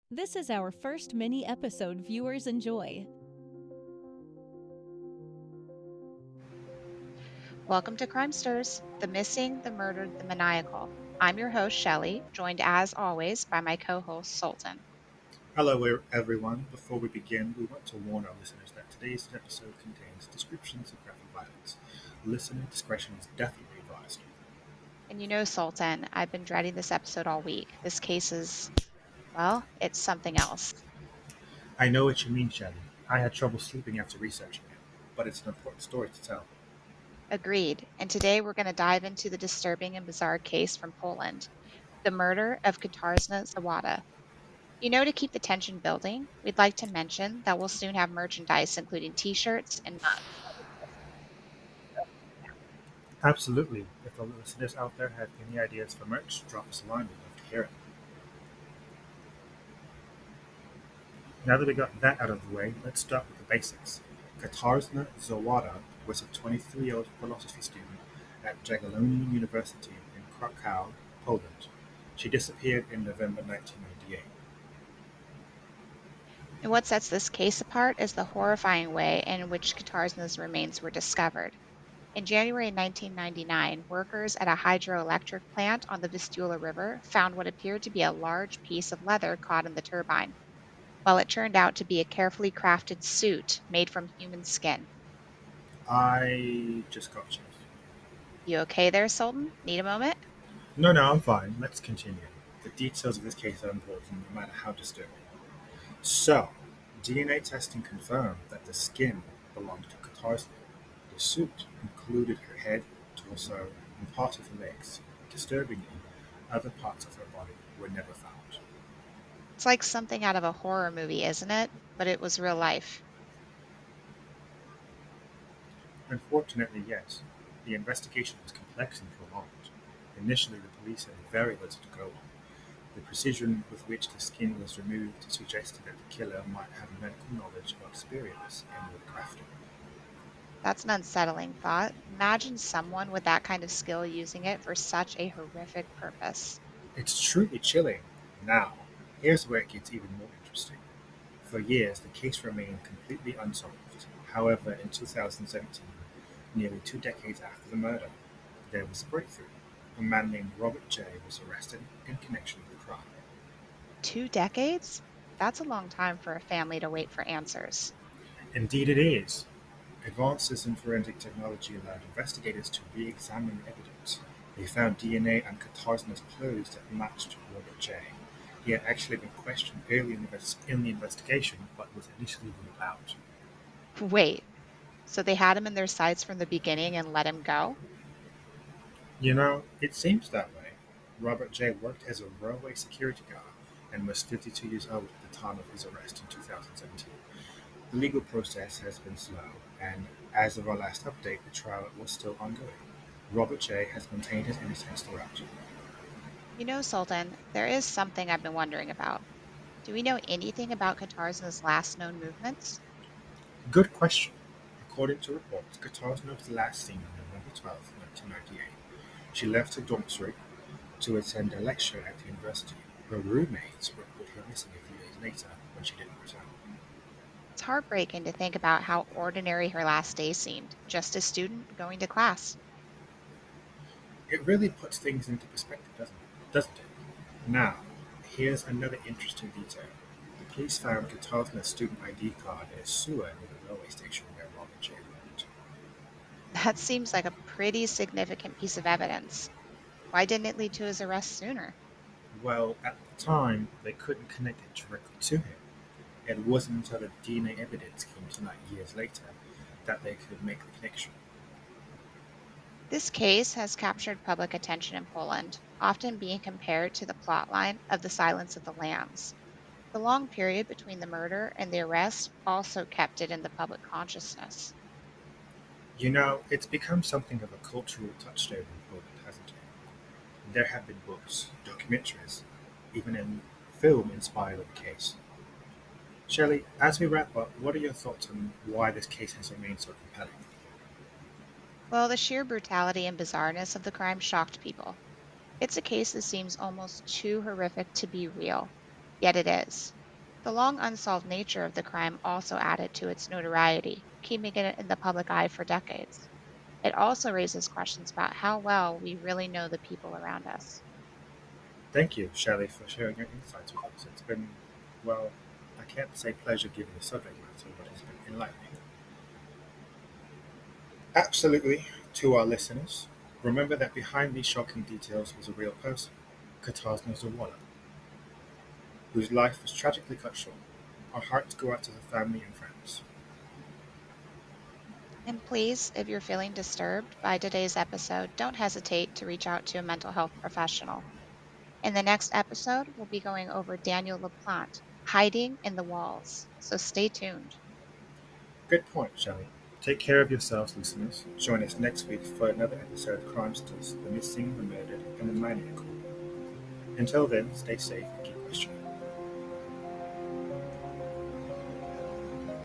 This is our first mini episode viewers enjoy. Welcome to Crime Stirs, the missing, the murdered, the maniacal. I'm your host, Shelley, joined as always by my co host, Sultan. Hello, everyone. Before we begin, we want to warn our listeners that today's episode contains descriptions of graphic violence. Listener discretion is definitely advised. And you know, Sultan, I've been dreading this episode all week. This case is, well, it's something else. I know what you mean, Shelley. I had trouble sleeping after researching it, but it's an important story to tell. Agreed. And today we're going to dive into the disturbing and bizarre case from Poland, the murder of Katarzyna Zawada. To keep the tension building, we'd like to mention that we'll soon have merchandise, including t shirts and mugs. Absolutely. If the listeners out there have any ideas for merch, drop us a line. We'd love to hear it. Now that we got that out of the way, let's start with the basics. Katarzyna Zawada was a 23-year-old philosophy student at Jagiellonian University in Krakow, Poland. She disappeared in November 1998. And what sets this case apart is the horrifying way in which Katarzyna's remains were discovered. In January 1999, workers at a hydroelectric plant on the Vistula River found what appeared to be a large piece of leather caught in the turbine, while it turned out to be a carefully crafted suit made from human skin. I just got chills. You okay there, Sultan? Need a moment? No, I'm fine. Let's continue. The details of this case are important, no matter how disturbing. So, DNA testing confirmed that the skin belonged to Katarzyna. The suit included her head, torso, and part of her legs. Disturbingly, other parts of her body were never found. It's like something out of a horror movie, isn't it? But it was real life. Unfortunately, yes, the investigation was complex and prolonged. Initially, the police had very little to go on. The precision with which the skin was removed suggested that the killer might have medical knowledge or experience in woodcrafting. That's an unsettling thought. Imagine someone with that kind of skill using it for such a horrific purpose. It's truly chilling. Now, here's where it gets even more interesting. For years, the case remained completely unsolved. However, in 2017, nearly 2 decades after the murder, there was a breakthrough. A man named Robert J. was arrested in connection with the crime. 2 decades? That's a long time for a family to wait for answers. Indeed, it is. Advances in forensic technology allowed investigators to re-examine evidence. They found DNA on Katarzyna's clothes that matched Robert J. He had actually been questioned early in the investigation, but was initially ruled out. Wait, so they had him in their sights from the beginning and let him go? It seems that way. Robert J. worked as a railway security guard and was 52 years old at the time of his arrest in 2017. The legal process has been slow, and as of our last update, the trial was still ongoing. Robert J. has maintained his innocence throughout. Sultan, there is something I've been wondering about. Do we know anything about Katarzyna's last known movements? Good question. According to reports, Katarzyna was last seen on November 12, 1998. She left her dormitory to attend a lecture at the university. Her roommates reported her missing a few days later when she didn't return. It's heartbreaking to think about how ordinary her last day seemed, just a student going to class. It really puts things into perspective, doesn't it? Now, here's another interesting detail. The police found Katarzyna's student ID card in a sewer near the railway station where Robert J. worked. That seems like a pretty significant piece of evidence. Why didn't it lead to his arrest sooner? Well, at the time, they couldn't connect it directly to him. It wasn't until the DNA evidence came to light years later that they could make the connection. This case has captured public attention in Poland, often being compared to the plotline of The Silence of the Lambs. The long period between the murder and the arrest also kept it in the public consciousness. It's become something of a cultural touchstone in Poland, hasn't it? There have been books, documentaries, even a film inspired by the case. Shelley, as we wrap up, what are your thoughts on why this case has remained so compelling? Well, the sheer brutality and bizarreness of the crime shocked people. It's a case that seems almost too horrific to be real, yet it is. The long unsolved nature of the crime also added to its notoriety, keeping it in the public eye for decades. It also raises questions about how well we really know the people around us. Thank you, Shelley, for sharing your insights with us. It's been, well, I can't say pleasure given the subject matter, but it's been enlightening. Absolutely, to our listeners, remember that behind these shocking details was a real person, Katarzyna Zawada, whose life was tragically cut short. Our hearts go out to her family and friends. And please, if you're feeling disturbed by today's episode, don't hesitate to reach out to a mental health professional. In the next episode, we'll be going over Daniel LaPlante, Hiding in the Walls. So stay tuned. Good point, Shelley. Take care of yourselves, listeners. Join us next week for another episode of Crimesters, the missing, the murdered, and the maniacal. Until then, stay safe and keep